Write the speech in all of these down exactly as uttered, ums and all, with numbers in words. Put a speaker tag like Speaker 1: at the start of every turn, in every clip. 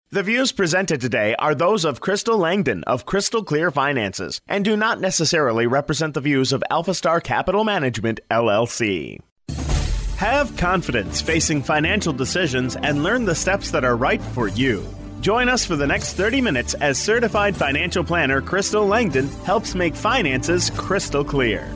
Speaker 1: The views presented today are those of Crystal Langdon of Crystal Clear Finances and do not necessarily represent the views of AlphaStar Capital Management, L L C. Have confidence facing financial decisions and learn the steps that are right for you. Join us for the next thirty minutes as certified financial planner Crystal Langdon helps make finances crystal clear.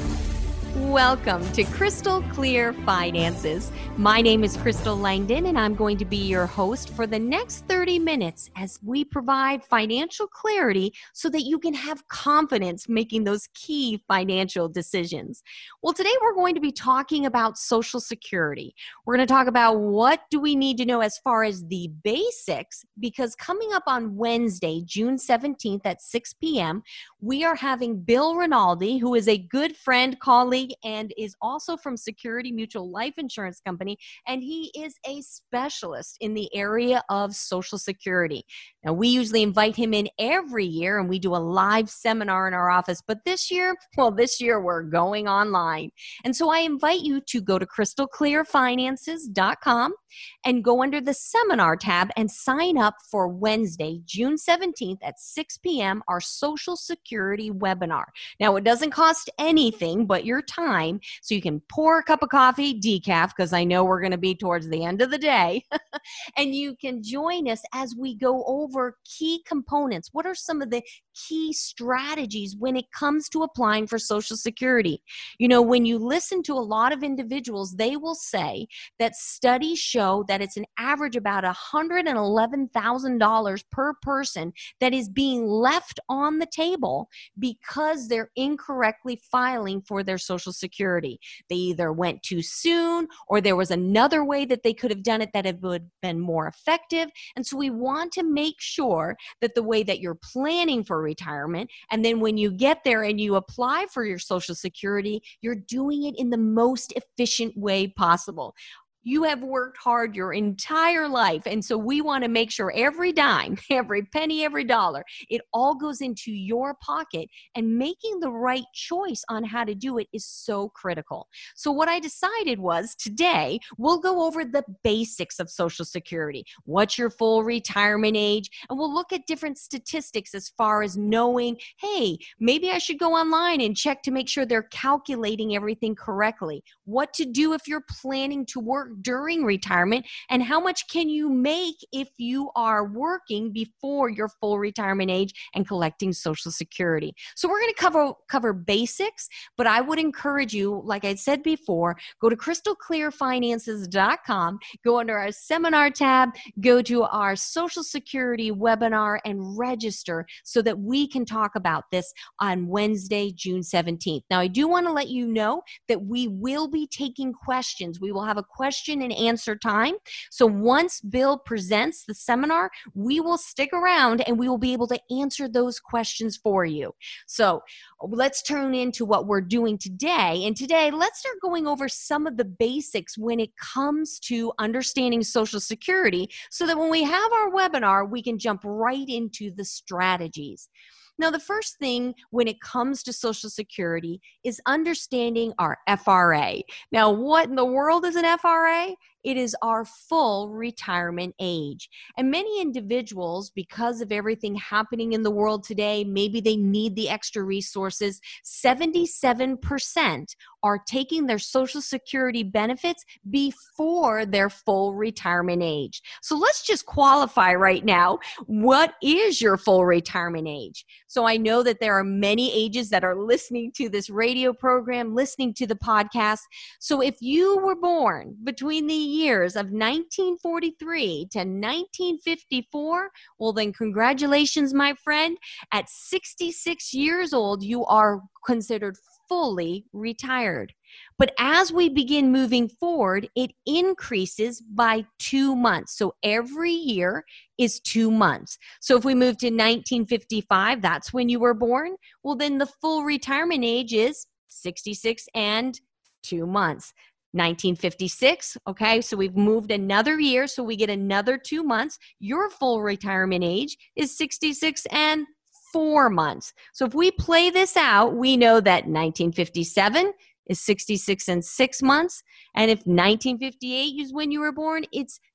Speaker 2: Welcome to Crystal Clear Finances. My name is Crystal Langdon, and I'm going to be your host for the next thirty minutes as we provide financial clarity so that you can have confidence making those key financial decisions. Well, today we're going to be talking about Social Security. We're going to talk about what do we need to know as far as the basics, because coming up on Wednesday, June seventeenth at six p.m., we are having Bill Rinaldi, who is a good friend, colleague, and is also from Security Mutual Life Insurance Company, and he is a specialist in the area of Social Security. Now, we usually invite him in every year, and we do a live seminar in our office, but this year, well, this year we're going online. And so I invite you to go to crystal clear finances dot com and go under the seminar tab and sign up for Wednesday, June seventeenth at six p.m., our Social Security webinar. Now, it doesn't cost anything but your time, so you can pour a cup of coffee, decaf, because I know we're going to be towards the end of the day, and you can join us as we go over key components. What are some of the key strategies when it comes to applying for Social Security? You know, when you listen to a lot of individuals, they will say that studies show that it's an average about one hundred eleven thousand dollars per person that is being left on the table because they're incorrectly filing for their Social Security. They either went too soon or there was another way that they could have done it that it would have been more effective. And so we want to make sure that the way that you're planning for retirement, and then when you get there and you apply for your Social Security, you're doing it in the most efficient way possible. You have worked hard your entire life, and so we want to make sure every dime, every penny, every dollar, it all goes into your pocket, and making the right choice on how to do it is so critical. So what I decided was today we'll go over the basics of Social Security. What's your full retirement age? And we'll look at different statistics as far as knowing, hey, maybe I should go online and check to make sure they're calculating everything correctly. What to do if you're planning to work during retirement, and how much can you make if you are working before your full retirement age and collecting Social Security. So we're going to cover cover basics, but I would encourage you, like I said before, go to crystal clear finances dot com, go under our seminar tab, go to our Social Security webinar and register so that we can talk about this on Wednesday, June seventeenth. Now, I do want to let you know that we will be taking questions. We will have a question and answer time. So once Bill presents the seminar, we will stick around and we will be able to answer those questions for you. So let's turn into what we're doing today. And today, let's start going over some of the basics when it comes to understanding Social Security so that when we have our webinar, we can jump right into the strategies. Now, the first thing when it comes to Social Security is understanding our F R A. Now, what in the world is an F R A? It is our full retirement age. And many individuals, because of everything happening in the world today, maybe they need the extra resources, seventy-seven percent are taking their Social Security benefits before their full retirement age. So let's just qualify right now. What is your full retirement age? So I know that there are many ages that are listening to this radio program, listening to the podcast. So if you were born between the years of nineteen forty-three to nineteen fifty-four, well then congratulations, my friend. At sixty-six years old, you are considered fully retired. But as we begin moving forward, it increases by two months. So every year is two months. So if we move to nineteen fifty-five, that's when you were born. Well, then the full retirement age is sixty-six and two months. nineteen fifty-six, okay, so we've moved another year, so we get another two months. Your full retirement age is sixty-six and four months. So if we play this out, we know that nineteen fifty-seven is sixty-six and six months. And if nineteen fifty-eight is when you were born, it's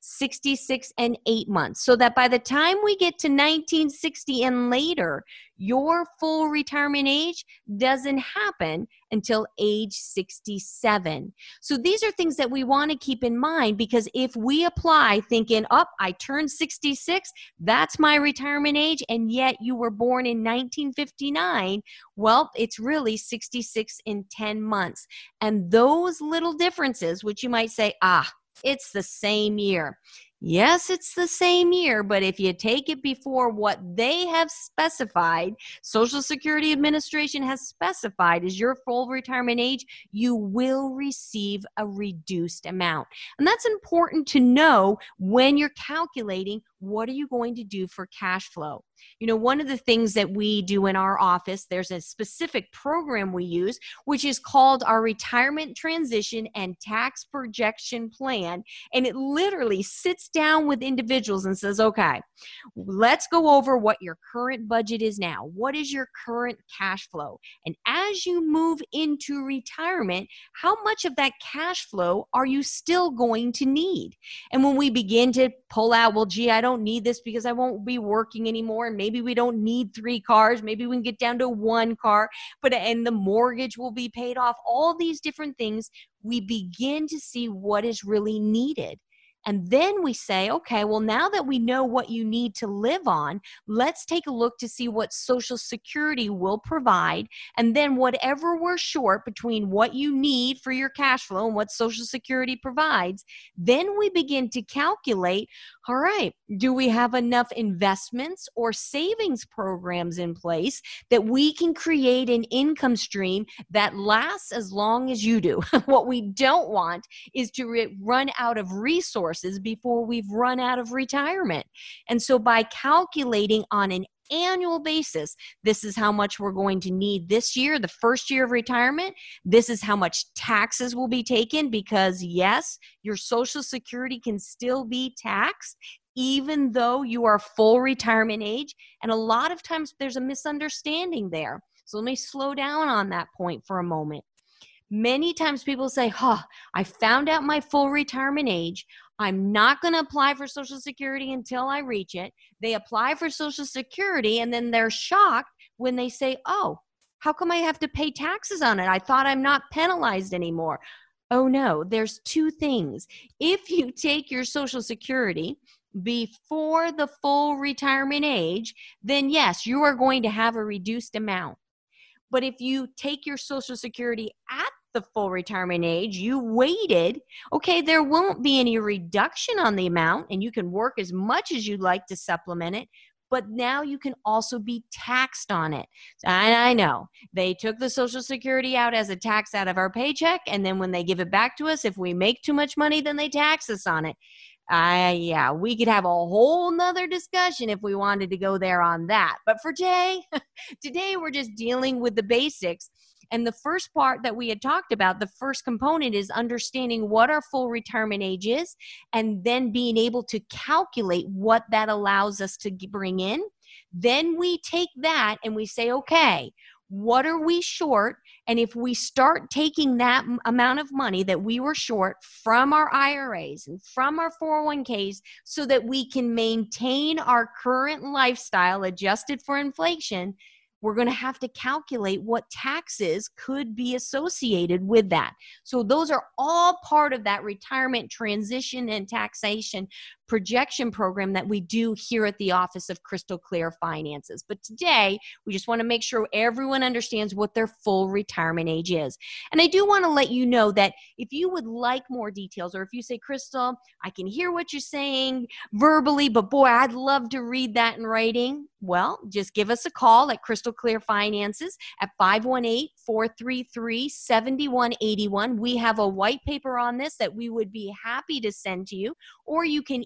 Speaker 2: sixty-six and eight months, so that by the time we get to nineteen sixty and later, your full retirement age doesn't happen until age sixty-seven. So these are things that we want to keep in mind, because if we apply thinking, oh, I turned sixty-six, that's my retirement age, and yet you were born in nineteen fifty-nine, well, it's really sixty-six in ten months. And those little differences, which you might say, ah, it's the same year. Yes, it's the same year, but if you take it before what they have specified, Social Security Administration has specified as your full retirement age, you will receive a reduced amount. And that's important to know when you're calculating what are you going to do for cash flow. You know, one of the things that we do in our office, there's a specific program we use, which is called our Retirement Transition and Tax Projection Plan. And it literally sits down with individuals and says, okay, let's go over what your current budget is now. What is your current cash flow? And as you move into retirement, how much of that cash flow are you still going to need? And when we begin to pull out, well, gee, I don't need this because I won't be working anymore. And maybe we don't need three cars. Maybe we can get down to one car, but and the mortgage will be paid off. All these different things, we begin to see what is really needed. And then we say, okay, well, now that we know what you need to live on, let's take a look to see what Social Security will provide. And then whatever we're short between what you need for your cash flow and what Social Security provides, then we begin to calculate, all right, do we have enough investments or savings programs in place that we can create an income stream that lasts as long as you do? What we don't want is to re- run out of resources before we've run out of retirement. And so by calculating on an annual basis, this is how much we're going to need this year, the first year of retirement. This is how much taxes will be taken, because yes, your Social Security can still be taxed even though you are full retirement age. And a lot of times there's a misunderstanding there. So let me slow down on that point for a moment. Many times people say, huh, I found out my full retirement age. I'm not going to apply for Social Security until I reach it. They apply for Social Security and then they're shocked when they say, oh, how come I have to pay taxes on it? I thought I'm not penalized anymore. Oh no, there's two things. If you take your Social Security before the full retirement age, then yes, you are going to have a reduced amount. But if you take your Social Security at the full retirement age, you waited, okay, there won't be any reduction on the amount, and you can work as much as you'd like to supplement it, but now you can also be taxed on it. And I know they took the Social Security out as a tax out of our paycheck, and then when they give it back to us, if we make too much money, then they tax us on it. Uh, yeah, we could have a whole nother discussion if we wanted to go there on that. But for today, today we're just dealing with the basics. And the first part that we had talked about, the first component is understanding what our full retirement age is, and then being able to calculate what that allows us to bring in. Then we take that and we say, okay, what are we short? And if we start taking that m- amount of money that we were short from our I R As and from our four oh one k's so that we can maintain our current lifestyle adjusted for inflation, we're going to have to calculate what taxes could be associated with that. So those are all part of that retirement transition and taxation projection program that we do here at the Office of Crystal Clear Finances. But today, we just want to make sure everyone understands what their full retirement age is. And I do want to let you know that if you would like more details, or if you say, Crystal, I can hear what you're saying verbally, but boy, I'd love to read that in writing. Well, just give us a call at Crystal Clear Finances at five one eight, four three three, seven one eight one. We have a white paper on this that we would be happy to send to you, or you can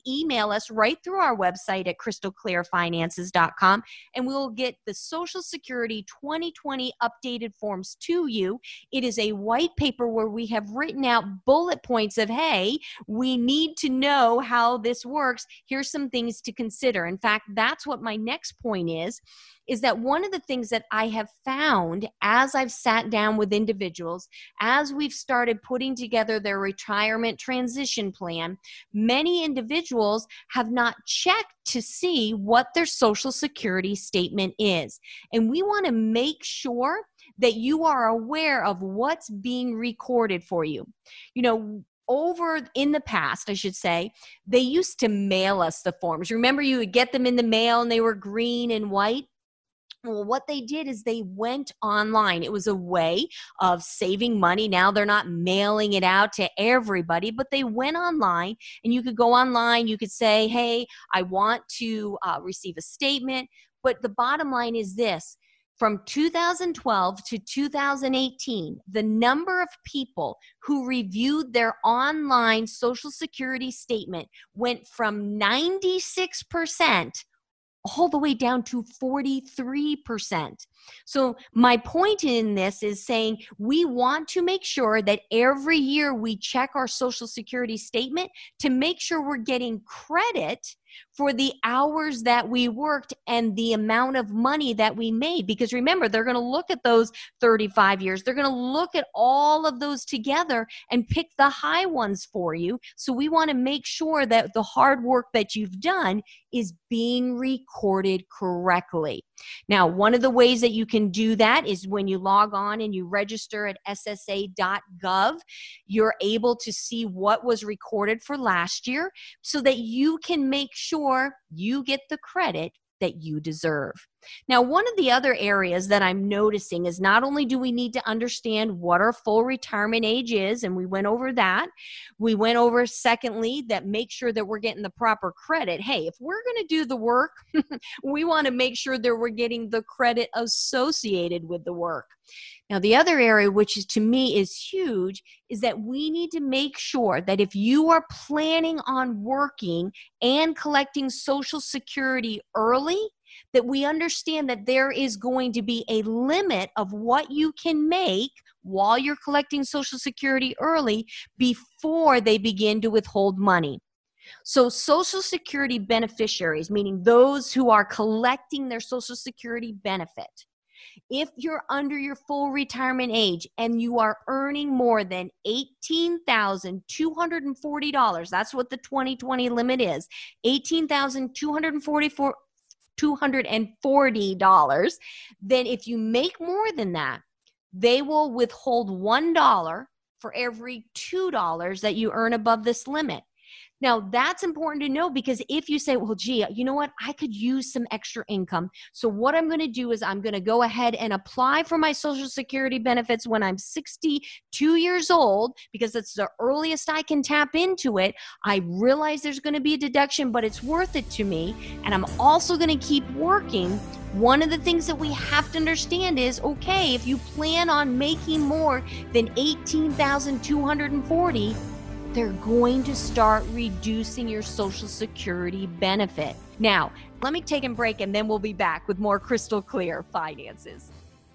Speaker 2: email us right through our website at crystal clear finances dot com, and we will get the Social Security twenty twenty updated forms to you. It is a white paper where we have written out bullet points of, hey, we need to know how this works. Here's some things to consider. In fact, that's what my next point is, is that one of the things that I have found as I've sat down with individuals, as we've started putting together their retirement transition plan, many individuals have not checked to see what their Social Security statement is. And we want to make sure that you are aware of what's being recorded for you. You know, over in the past, I should say, they used to mail us the forms. Remember, you would get them in the mail and they were green and white? Well, what they did is they went online. It was a way of saving money. Now they're not mailing it out to everybody, but they went online, and you could go online. You could say, hey, I want to uh, receive a statement. But the bottom line is this. From two thousand twelve to two thousand eighteen, the number of people who reviewed their online Social Security statement went from ninety-six percent all the way down to forty-three percent. So my point in this is saying we want to make sure that every year we check our Social Security statement to make sure we're getting credit for the hours that we worked and the amount of money that we made. Because remember, they're going to look at those thirty-five years. They're going to look at all of those together and pick the high ones for you. So we want to make sure that the hard work that you've done is being recorded correctly. Now, one of the ways that you can do that is when you log on and you register at S S A dot gov, you're able to see what was recorded for last year so that you can make sure you get the credit that you deserve. Now, one of the other areas that I'm noticing is not only do we need to understand what our full retirement age is, and we went over that, we went over, secondly, that make sure that we're getting the proper credit. Hey, if we're going to do the work, we want to make sure that we're getting the credit associated with the work. Now, the other area, which is to me is huge, is that we need to make sure that if you are planning on working and collecting Social Security early, that we understand that there is going to be a limit of what you can make while you're collecting Social Security early before they begin to withhold money. So Social Security beneficiaries, meaning those who are collecting their Social Security benefit, if you're under your full retirement age and you are earning more than eighteen thousand two hundred forty dollars, that's what the twenty twenty limit is, eighteen thousand two hundred forty-four dollars two hundred forty dollars, then if you make more than that, they will withhold one dollar for every two dollars that you earn above this limit. Now, that's important to know, because if you say, well, gee, you know what, I could use some extra income. So what I'm going to do is I'm going to go ahead and apply for my Social Security benefits when I'm sixty-two years old, because it's the earliest I can tap into it. I realize there's going to be a deduction, but it's worth it to me. And I'm also going to keep working. One of the things that we have to understand is, okay, if you plan on making more than eighteen thousand two hundred forty dollars, they're going to start reducing your Social Security benefit. Now, let me take a break and then we'll be back with more Crystal Clear Finances.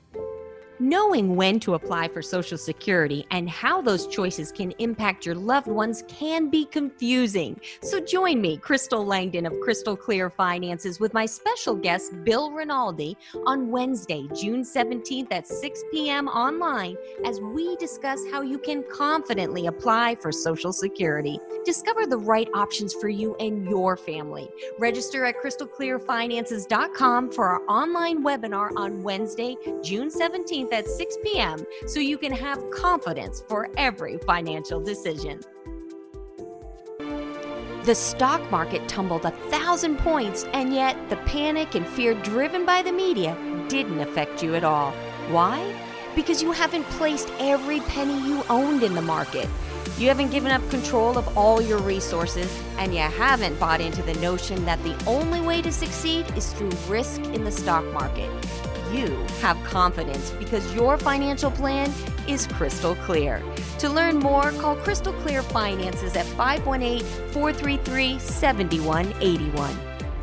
Speaker 2: Knowing when to apply for Social Security and how those choices can impact your loved ones can be confusing. So join me, Crystal Langdon of Crystal Clear Finances, with my special guest, Bill Rinaldi, on Wednesday, June seventeenth at six p.m. online as we discuss how you can confidently apply for Social Security. Discover the right options for you and your family. Register at crystal clear finances dot com for our online webinar on Wednesday, June seventeenth at six p.m. so you can have confidence for every financial decision. The stock market tumbled a thousand points, and yet the panic and fear driven by the media didn't affect you at all. Why? Because you haven't placed every penny you owned in the market. You haven't given up control of all your resources, and you haven't bought into the notion that the only way to succeed is through risk in the stock market. you have confidence because your financial plan is crystal clear. To learn more, call Crystal Clear Finances at five one eight, four three three, seven one eight one.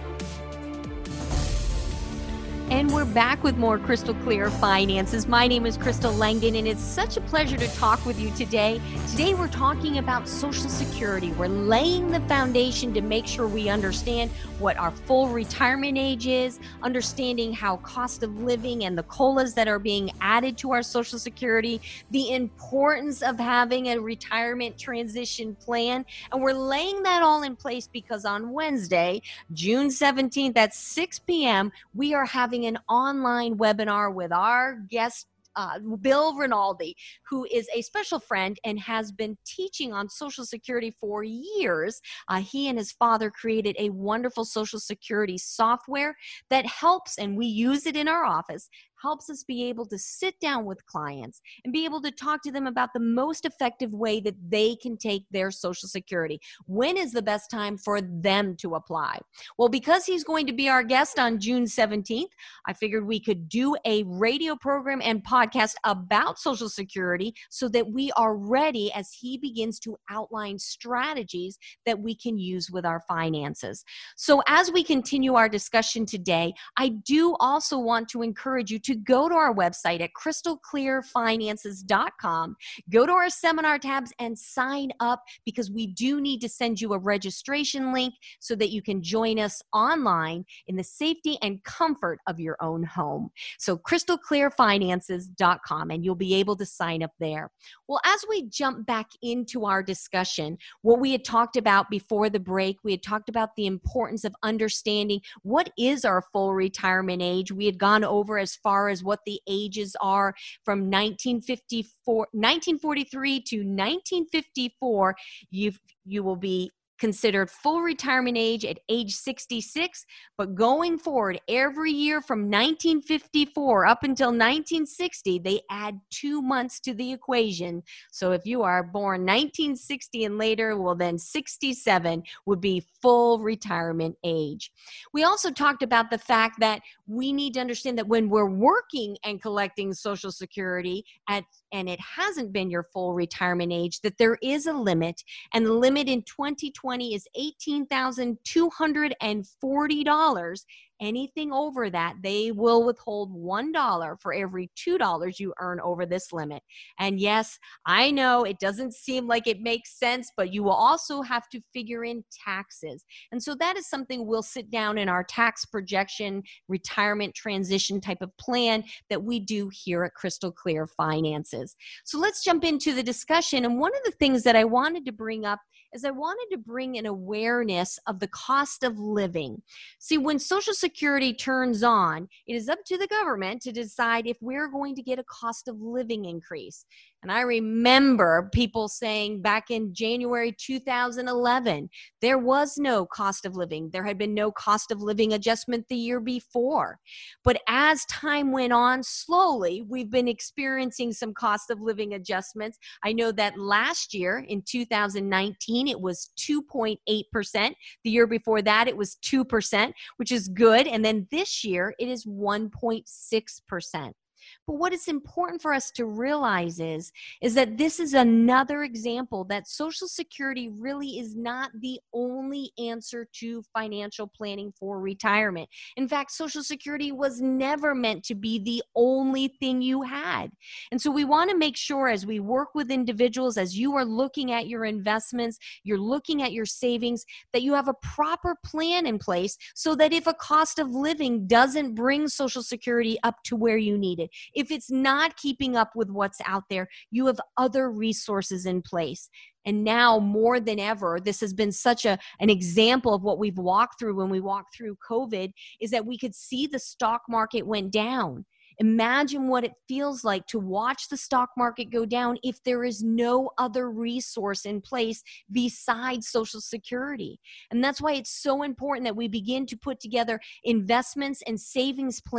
Speaker 2: And we're back with more Crystal Clear Finances. My name is Crystal Langdon, and it's such a pleasure to talk with you today. Today, we're talking about Social Security. We're laying the foundation to make sure we understand what our full retirement age is, understanding how cost of living and the COLAs that are being added to our Social Security, the importance of having a retirement transition plan. And we're laying that all in place because on Wednesday, June seventeenth at six p.m., we are having an online webinar with our guest, uh, Bill Rinaldi, who is a special friend and has been teaching on Social Security for years. Uh, he and his father created a wonderful Social Security software that helps, and we use it in our office, helps us be able to sit down with clients and be able to talk to them about the most effective way that they can take their Social Security. When is the best time for them to apply? Well, because he's going to be our guest on June seventeenth, I figured we could do a radio program and podcast about Social Security so that we are ready as he begins to outline strategies that we can use with our finances. So as we continue our discussion today, I do also want to encourage you to to go to our website at crystal clear finances dot com, go to our seminar tabs and sign up, because we do need to send you a registration link so that you can join us online in the safety and comfort of your own home. So crystal clear finances dot com, and you'll be able to sign up there. Well, as we jump back into our discussion, what we had talked about before the break, we had talked about the importance of understanding what is our full retirement age. We had gone over as far as what the ages are from nineteen fifty-four, nineteen forty-three to nineteen fifty-four. You you will be considered full retirement age at age sixty-six, but going forward, every year from nineteen fifty-four up until nineteen sixty, they add two months to the equation. So if you are born nineteen sixty and later, well then sixty-seven would be full retirement age. We also talked about the fact that we need to understand that when we're working and collecting Social Security at and it hasn't been your full retirement age, that there is a limit, and the limit in twenty twenty is eighteen thousand two hundred forty dollars. Anything over that, they will withhold one dollar for every two dollars you earn over this limit. And yes, I know it doesn't seem like it makes sense, but you will also have to figure in taxes. And so that is something we'll sit down in our tax projection, retirement transition type of plan that we do here at Crystal Clear Finances. So let's jump into the discussion. And one of the things that I wanted to bring up is I wanted to bring an awareness of the cost of living. See, when Social Security turns on, it is up to the government to decide if we're going to get a cost of living increase. And I remember people saying back in January two thousand eleven, there was no cost of living. There had been no cost of living adjustment the year before. But as time went on, slowly, we've been experiencing some cost of living adjustments. I know that last year in two thousand nineteen, it was two point eight percent. The year before that, it was two percent, which is good. And then this year, it is one point six percent. But what is important for us to realize is, is that this is another example that Social Security really is not the only answer to financial planning for retirement. In fact, Social Security was never meant to be the only thing you had. And so we want to make sure as we work with individuals, as you are looking at your investments, you're looking at your savings, that you have a proper plan in place so that if a cost of living doesn't bring Social Security up to where you need it, if it's not keeping up with what's out there, you have other resources in place. And now more than ever, this has been such a, an example of what we've walked through when we walked through COVID, is that we could see the stock market went down. Imagine what it feels like to watch the stock market go down if there is no other resource in place besides Social Security. And that's why it's so important that we begin to put together investments and savings plans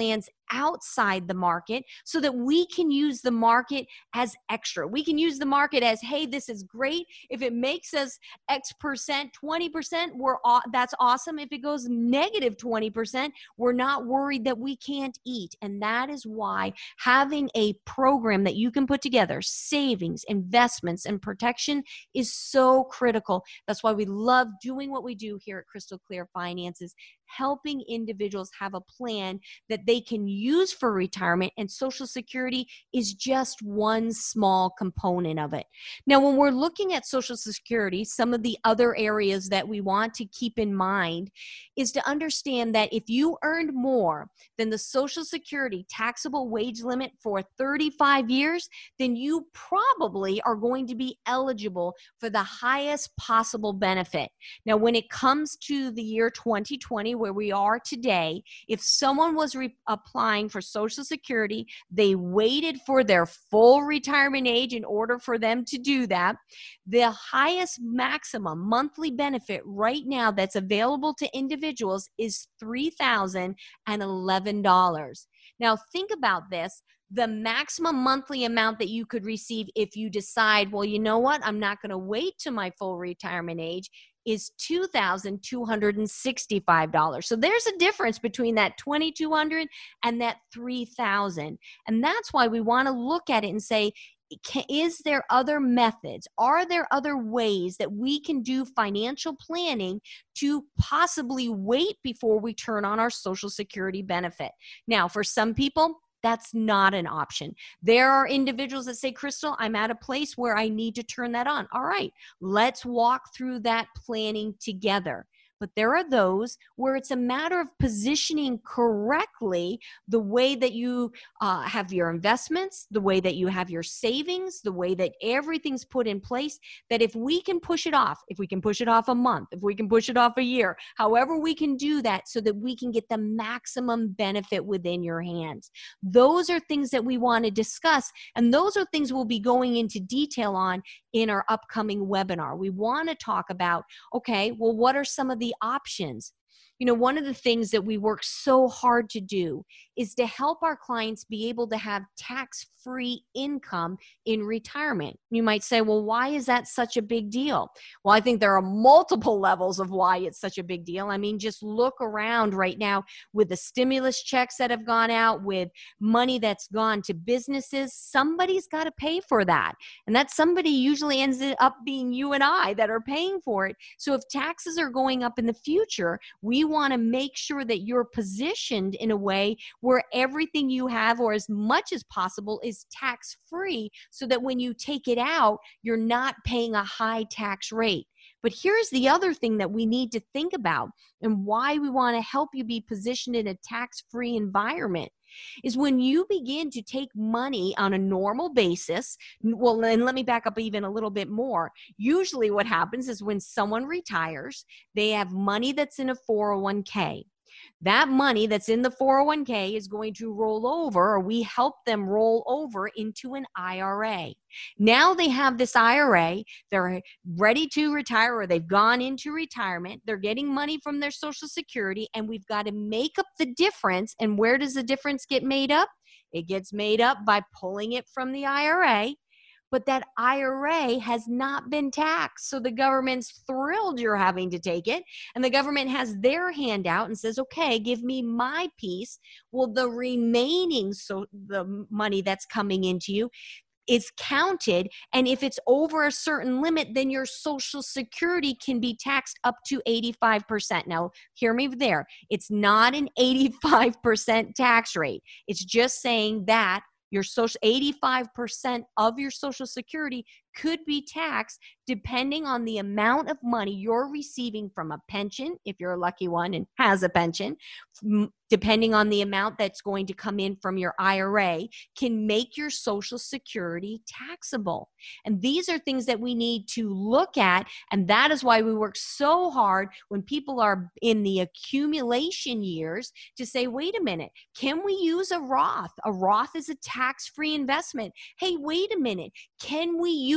Speaker 2: outside the market so that we can use the market as extra. We can use the market as, hey, this is great. If it makes us X percent, twenty percent, we're that's awesome. If it goes negative twenty percent, we're not worried that we can't eat. And that is why having a program that you can put together, savings, investments, and protection is so critical. That's why we love doing what we do here at Crystal Clear Finances, helping individuals have a plan that they can use for retirement, and Social Security is just one small component of it. Now, when we're looking at Social Security, some of the other areas that we want to keep in mind is to understand that if you earned more than the Social Security taxable wage limit for thirty-five years, then you probably are going to be eligible for the highest possible benefit. Now, when it comes to the year twenty twenty, where we are today, if someone was re- applying for Social Security, they waited for their full retirement age in order for them to do that, the highest maximum monthly benefit right now that's available to individuals is three thousand eleven dollars. Now, think about this. The maximum monthly amount that you could receive if you decide, well, you know what, I'm not going to wait to my full retirement age, is two thousand two hundred sixty-five dollars. So there's a difference between that two thousand two hundred dollars and that three thousand dollars. And that's why we want to look at it and say, Can, is there other methods? Are there other ways that we can do financial planning to possibly wait before we turn on our Social Security benefit? Now, for some people, that's not an option. There are individuals that say, Crystal, I'm at a place where I need to turn that on. All right, let's walk through that planning together. But there are those where it's a matter of positioning correctly the way that you uh, have your investments, the way that you have your savings, the way that everything's put in place, that if we can push it off, if we can push it off a month, if we can push it off a year, however we can do that so that we can get the maximum benefit within your hands. Those are things that we want to discuss, and those are things we'll be going into detail on in our upcoming webinar. We want to talk about, okay, well, what are some of the options? You know, one of the things that we work so hard to do is to help our clients be able to have tax-free income in retirement. You might say, well, why is that such a big deal? Well, I think there are multiple levels of why it's such a big deal. I mean, just look around right now with the stimulus checks that have gone out, with money that's gone to businesses. Somebody's got to pay for that. And that somebody usually ends up being you and I that are paying for it. So if taxes are going up in the future, we want to make sure that you're positioned in a way where everything you have, or as much as possible, is tax-free, so that when you take it out, you're not paying a high tax rate. But here's the other thing that we need to think about, and why we want to help you be positioned in a tax-free environment, is when you begin to take money on a normal basis. Well, and let me back up even a little bit more. Usually what happens is when someone retires, they have money that's in a four oh one k. That money that's in the four oh one k is going to roll over, or we help them roll over into an I R A. Now they have this I R A, they're ready to retire, or they've gone into retirement, they're getting money from their Social Security, and we've got to make up the difference. And where does the difference get made up? It gets made up by pulling it from the I R A. But that I R A has not been taxed. So the government's thrilled you're having to take it. And the government has their hand out and says, okay, give me my piece. Well, the remaining, so the money that's coming into you is counted. And if it's over a certain limit, then your Social Security can be taxed up to eighty-five percent. Now, hear me there. It's not an eighty-five percent tax rate. It's just saying that your social eighty-five percent of your Social Security could be taxed depending on the amount of money you're receiving from a pension, if you're a lucky one and has a pension, depending on the amount that's going to come in from your I R A, can make your Social Security taxable. And these are things that we need to look at, and that is why we work so hard when people are in the accumulation years to say, wait a minute, can we use a Roth? A Roth is a tax-free investment. Hey, wait a minute, can we use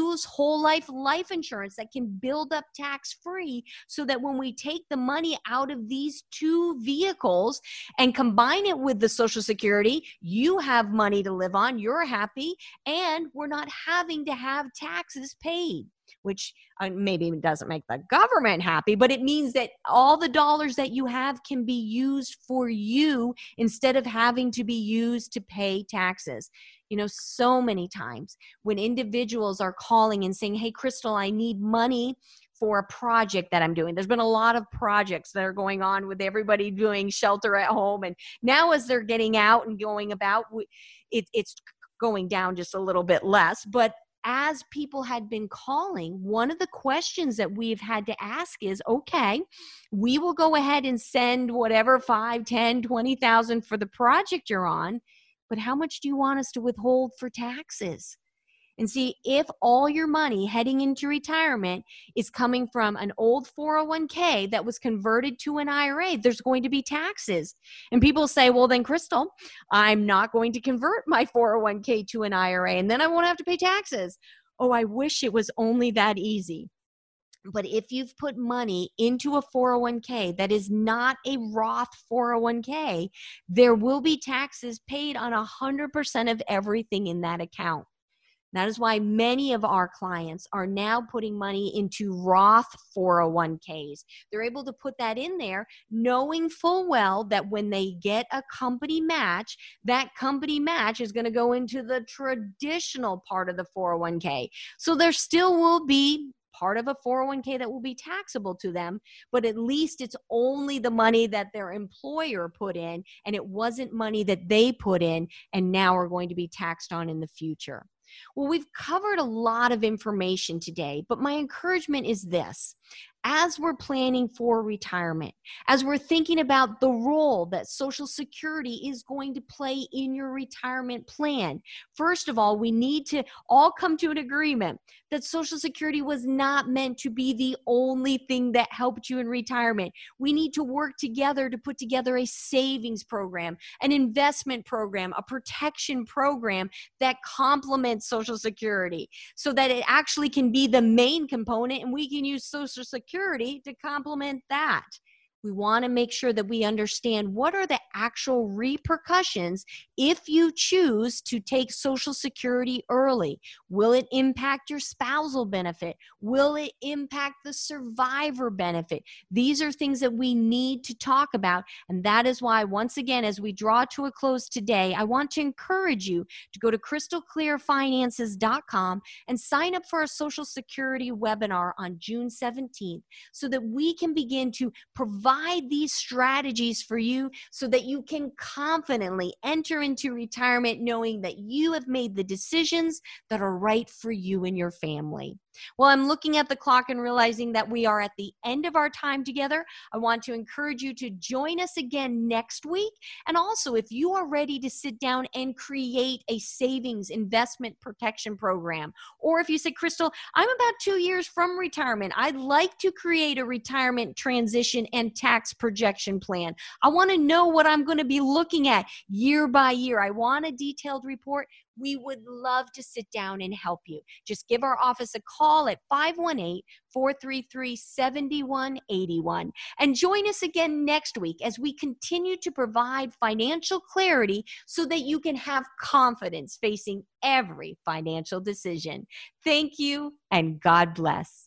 Speaker 2: use whole life life insurance that can build up tax-free so that when we take the money out of these two vehicles and combine it with the Social Security, you have money to live on, you're happy, and we're not having to have taxes paid, which uh, maybe doesn't make the government happy, but it means that all the dollars that you have can be used for you instead of having to be used to pay taxes. You know, so many times when individuals are calling and saying, hey, Crystal, I need money for a project that I'm doing. There's been a lot of projects that are going on with everybody doing shelter at home. And now as they're getting out and going about, it, it's going down just a little bit less. But as people had been calling, one of the questions that we've had to ask is, okay, we will go ahead and send whatever five, ten, twenty thousand for the project you're on, but how much do you want us to withhold for taxes? And see, if all your money heading into retirement is coming from an old four oh one k that was converted to an I R A, there's going to be taxes. And people say, well, then, Crystal, I'm not going to convert my four oh one k to an I R A, and then I won't have to pay taxes. Oh, I wish it was only that easy. But if you've put money into a four oh one k that is not a Roth four oh one k, there will be taxes paid on one hundred percent of everything in that account. That is why many of our clients are now putting money into Roth four oh one k's. They're able to put that in there knowing full well that when they get a company match, that company match is going to go into the traditional part of the four oh one k. So there still will be part of a four oh one k that will be taxable to them, but at least it's only the money that their employer put in, and it wasn't money that they put in and now are going to be taxed on in the future. Well, we've covered a lot of information today, but my encouragement is this. As we're planning for retirement, as we're thinking about the role that Social Security is going to play in your retirement plan, first of all, we need to all come to an agreement that Social Security was not meant to be the only thing that helped you in retirement. We need to work together to put together a savings program, an investment program, a protection program that complements Social Security so that it actually can be the main component and we can use Social Security to complement that. We want to make sure that we understand what are the actual repercussions if you choose to take Social Security early. Will it impact your spousal benefit? Will it impact the survivor benefit? These are things that we need to talk about, and that is why, once again, as we draw to a close today, I want to encourage you to go to crystal clear finances dot com and sign up for a Social Security webinar on June seventeenth so that we can begin to provide these strategies for you so that you can confidently enter into retirement knowing that you have made the decisions that are right for you and your family. Well, I'm looking at the clock and realizing that we are at the end of our time together. I want to encourage you to join us again next week. And also, if you are ready to sit down and create a savings investment protection program, or if you say, Crystal, I'm about two years from retirement, I'd like to create a retirement transition and tax projection plan. I want to know what I'm going to be looking at year by year. I want a detailed report. We would love to sit down and help you. Just give our office a call at five one eight, four three three, seven one eight one. And join us again next week as we continue to provide financial clarity so that you can have confidence facing every financial decision. Thank you, and God bless.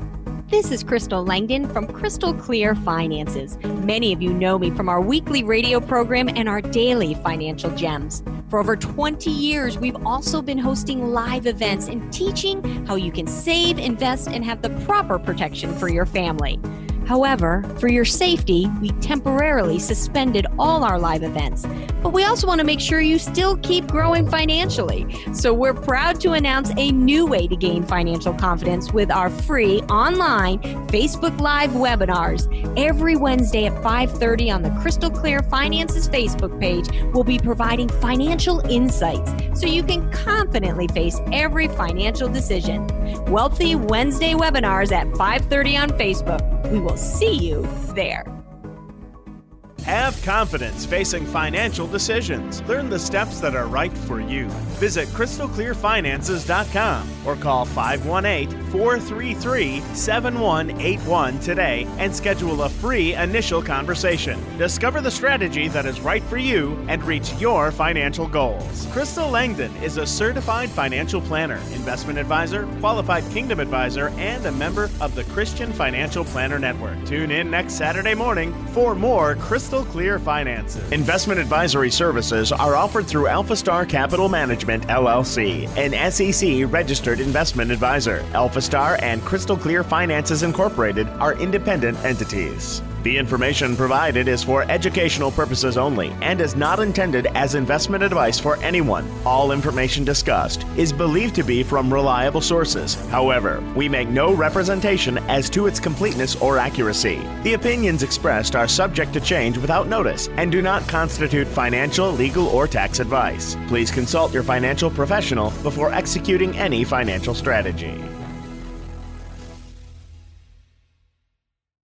Speaker 2: This is Crystal Langdon from Crystal Clear Finances. Many of you know me from our weekly radio program and our daily financial gems. For over twenty years, we've also been hosting live events and teaching how you can save, invest, and have the proper protection for your family. However, for your safety, we temporarily suspended all our live events, but we also want to make sure you still keep growing financially. So we're proud to announce a new way to gain financial confidence with our free online Facebook Live webinars. Every Wednesday at five thirty on the Crystal Clear Finances Facebook page, we'll be providing financial insights so you can confidently face every financial decision. Wealthy Wednesday webinars at five thirty on Facebook. We will see you there.
Speaker 1: Have confidence facing financial decisions. Learn the steps that are right for you. Visit crystal clear finances dot com or call five one eight, four three three, seven one eight one today and schedule a free initial conversation. Discover the strategy that is right for you and reach your financial goals. Crystal Langdon is a certified financial planner, investment advisor, qualified Kingdom advisor, and a member of the Christian Financial Planner Network. Tune in next Saturday morning for more Crystal Clear Finances. Investment advisory services are offered through AlphaStar Capital Management, L L C, an S E C-registered investment advisor. AlphaStar and Crystal Clear Finances Incorporated are independent entities. The information provided is for educational purposes only and is not intended as investment advice for anyone. All information discussed is believed to be from reliable sources. However, we make no representation as to its completeness or accuracy. The opinions expressed are subject to change without notice and do not constitute financial, legal, or tax advice. Please consult your financial professional before executing any financial strategy.